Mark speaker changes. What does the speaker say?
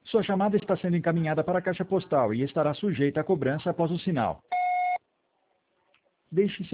Speaker 1: Sua chamada está sendo encaminhada para a caixa postal e estará sujeita a cobrança após o sinal. Deixe